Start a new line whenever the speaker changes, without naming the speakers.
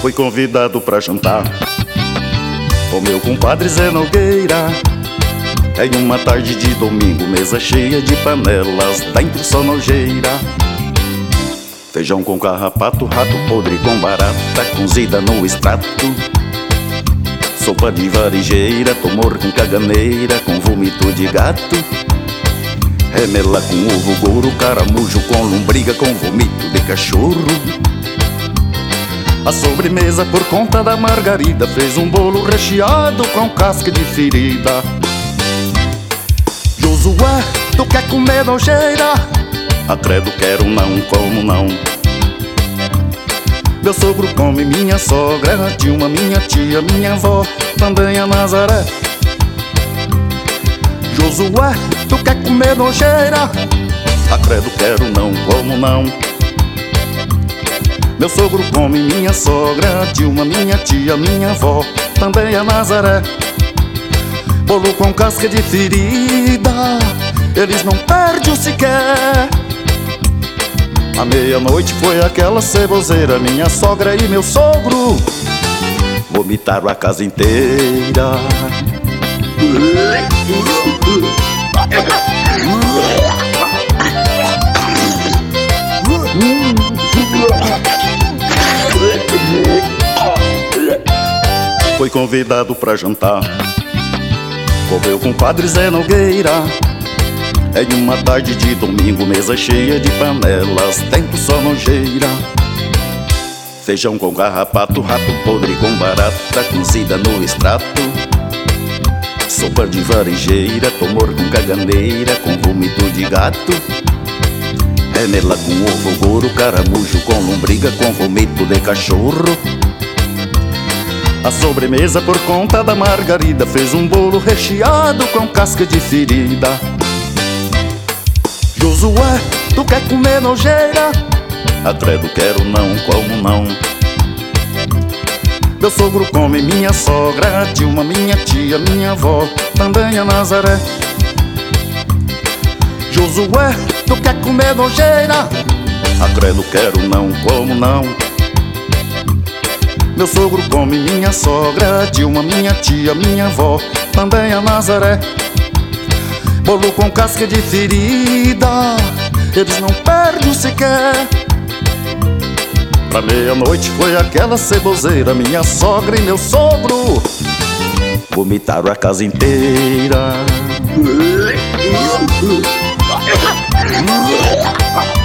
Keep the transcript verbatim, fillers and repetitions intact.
Fui convidado pra jantar com meu compadre Zé Nogueira. Em uma tarde de domingo, mesa cheia de panelas, dentro só nojeira. Feijão com carrapato, rato podre com barata, cozida no extrato. Sopa de varejeira, tumor com caganeira, com vômito de gato. Remela com ovo gouro, caramujo com lombriga, com vômito de cachorro. A sobremesa por conta da Margarida fez um bolo recheado com casca de ferida. Josué, tu quer comer nojeira? Acredo, quero não, como não. Meu sogro come, minha sogra, Dilma, minha tia, minha avó, também a Nazaré. Josué, tu quer comer nojeira? Acredo, quero não, como não. Meu sogro come, minha sogra, Dilma, minha tia, minha avó, também a Nazaré. Bolo com casca de ferida, eles não perdem o sequer. À meia-noite foi aquela ceboseira, minha sogra e meu sogro vomitaram a casa inteira. Foi convidado pra jantar com meu compadre Zé Nogueira. Em uma tarde de domingo, mesa cheia de panelas, tempo só nojeira. Feijão com carrapato, rato podre com barata, cozida no extrato. Sopa de varejeira, tumor com caganeira, com vômito de gato. Remela com ovo gouro, caramujo com lombriga, com vômito de cachorro. A sobremesa por conta da Margarida fez um bolo recheado com casca de ferida. Josué, tu quer comer nojeira? Acredo, quero não, como não. Meu sogro come, minha sogra, Dilma, minha tia, minha avó, também a Nazaré. Josué, tu quer comer nojeira? Acredo, quero não, como não. Meu sogro come, minha sogra, Dilma, minha tia, minha avó, também a Nazaré. Bolo com casca de ferida, eles não perdem sequer. Pra meia-noite foi aquela ceboseira, minha sogra e meu sogro vomitaram a casa inteira.